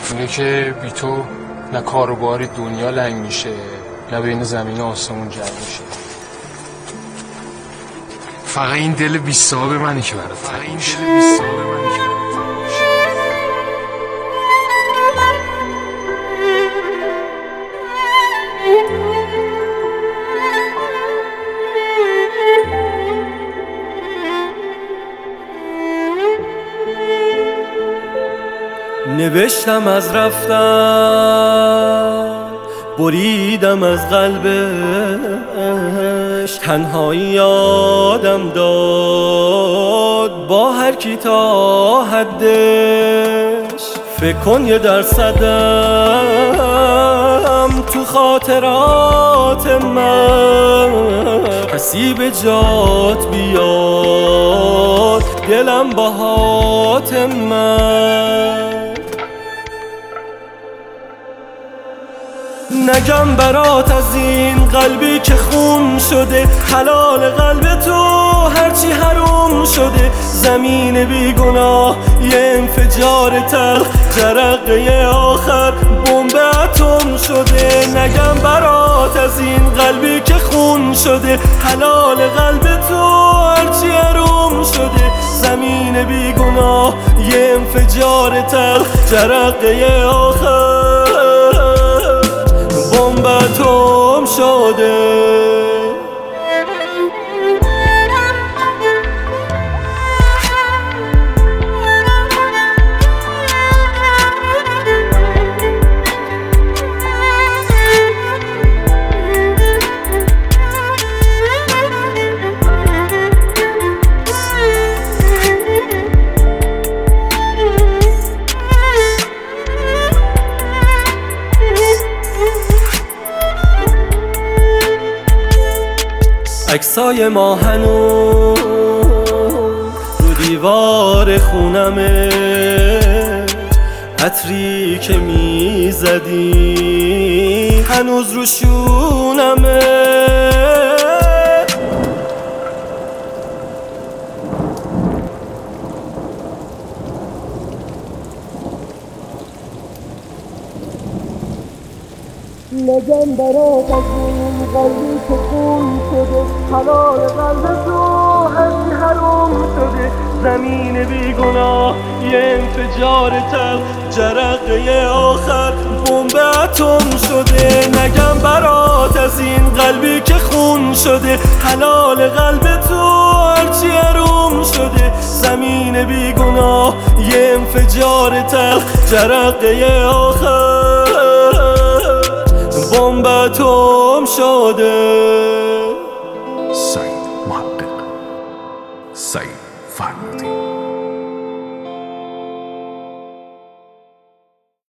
اینه که بی تو نه کاروباری دنیا لنگ میشه، نه بین زمین و آسمون جنگ میشه. فقط این دل بی صاحب منی که برات تنگ میشه. نوشتم از رفتن، بریدم از قلبش، تنهایی یادم داد با هر کی تا حدش. فکر کن یه درصدم تو خاطرات من کسی به جات بیاد، دلم باهات من. نگم برات از این قلبی که خون شده، حلال قلب تو هرچی حروم شده. زمین بیگناه یه انفجار تلخ، جرقه آخر بمب اتم شده. نگم برات از این قلبی که خون شده، حلال قلب تو هرچی حروم شده. زمین بیگناه یه انفجار تلخ، جرقه آخر بمب اتم شده. عکسای ما هنوز رو دیوار خونمه، عطری که میزدی هنوز رو شونمه. نگم برات از این قلبی که خون شده، حلال قلب تو هرچی حروم شده. زمین بیگناه یه انفجار تلخ، جرقه آخر بمب اتم شده. نگم برات از این قلبی که خون شده، حلال قلب تو هرچی حروم شده. زمین بیگناه یه انفجار تلخ، جرقه آخر بمب اتم شده. سعید محقق، سعید فرمودی.